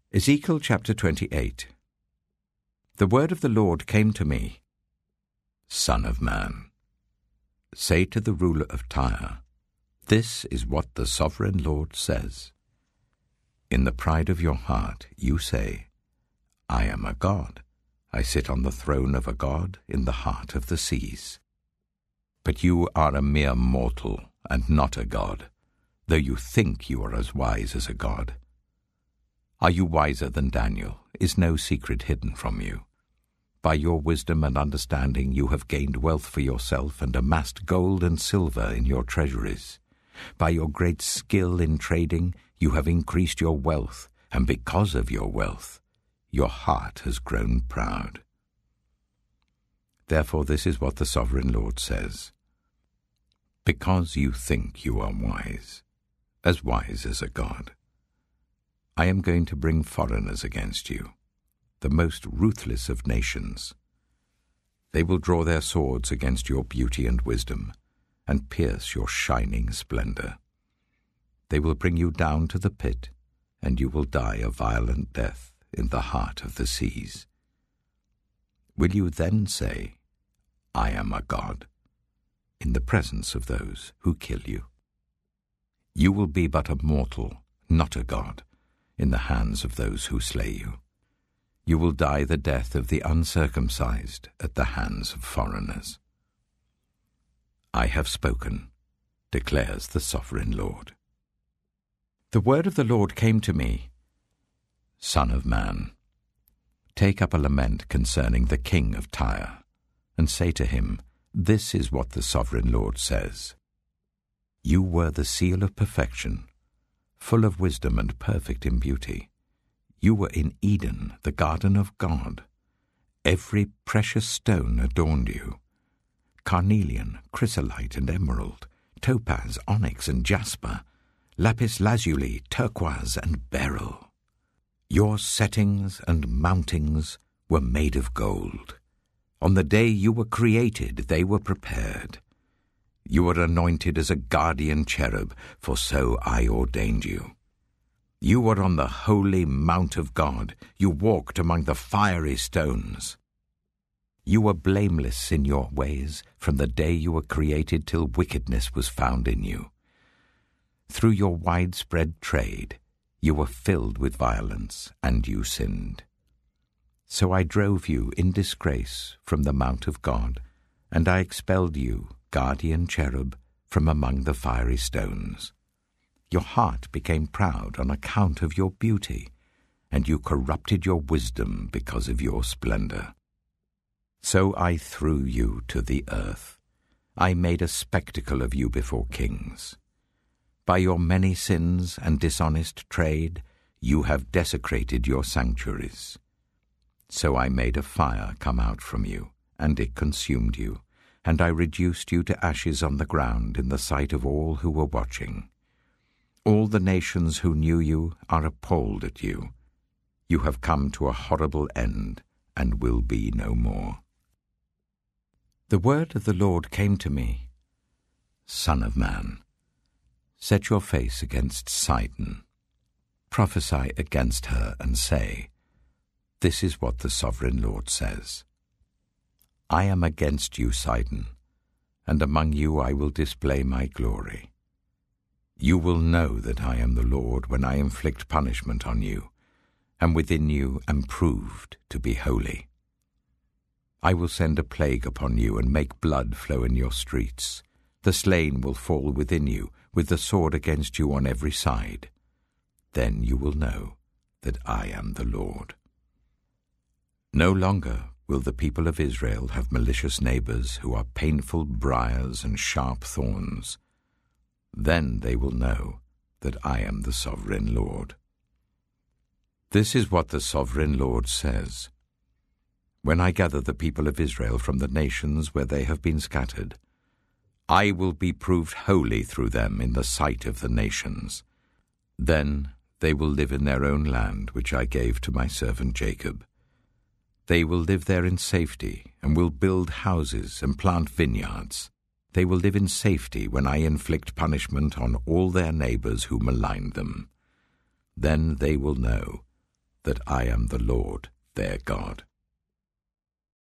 Ezekiel chapter 28. The word of the Lord came to me. Son of man, say to the ruler of Tyre, this is what the sovereign Lord says. In the pride of your heart you say, I am a god. I sit on the throne of a god in the heart of the seas. But you are a mere mortal and not a god, though you think you are as wise as a god. Are you wiser than Daniel? Is no secret hidden from you? By your wisdom and understanding you have gained wealth for yourself and amassed gold and silver in your treasuries. By your great skill in trading you have increased your wealth, and because of your wealth your heart has grown proud. Therefore this is what the sovereign Lord says. Because you think you are wise as a god, I am going to bring foreigners against you, the most ruthless of nations. They will draw their swords against your beauty and wisdom, and pierce your shining splendor. They will bring you down to the pit, and you will die a violent death in the heart of the seas. Will you then say, I am a god, in the presence of those who kill you? You will be but a mortal, not a god, in the hands of those who slay you. You will die the death of the uncircumcised at the hands of foreigners. I have spoken, declares the sovereign Lord. The word of the Lord came to me. Son of man, take up a lament concerning the king of Tyre, and say to him, this is what the sovereign Lord says. You were the seal of perfection, full of wisdom and perfect in beauty. You were in Eden, the garden of God. Every precious stone adorned you. Carnelian, chrysolite and emerald, topaz, onyx and jasper, lapis lazuli, turquoise and beryl. Your settings and mountings were made of gold. On the day you were created they were prepared. You were anointed as a guardian cherub, for so I ordained you. You were on the holy mount of God. You walked among the fiery stones. You were blameless in your ways from the day you were created till wickedness was found in you. Through your widespread trade, you were filled with violence, and you sinned. So I drove you in disgrace from the mount of God, and I expelled you, guardian cherub, from among the fiery stones. Your heart became proud on account of your beauty, and you corrupted your wisdom because of your splendor. So I threw you to the earth. I made a spectacle of you before kings. By your many sins and dishonest trade, you have desecrated your sanctuaries. So I made a fire come out from you, and it consumed you, and I reduced you to ashes on the ground in the sight of all who were watching. All the nations who knew you are appalled at you. You have come to a horrible end, and will be no more. The word of the Lord came to me. Son of man, set your face against Sidon. Prophesy against her and say, this is what the sovereign Lord says. I am against you, Sidon, and among you I will display my glory. You will know that I am the Lord when I inflict punishment on you, and within you am proved to be holy. I will send a plague upon you and make blood flow in your streets. The slain will fall within you, with the sword against you on every side. Then you will know that I am the Lord. No longer will the people of Israel have malicious neighbors who are painful briars and sharp thorns. Then they will know that I am the sovereign Lord. This is what the sovereign Lord says. When I gather the people of Israel from the nations where they have been scattered, I will be proved holy through them in the sight of the nations. Then they will live in their own land which I gave to my servant Jacob. They will live there in safety, and will build houses and plant vineyards. They will live in safety when I inflict punishment on all their neighbors who maligned them. Then they will know that I am the Lord their God.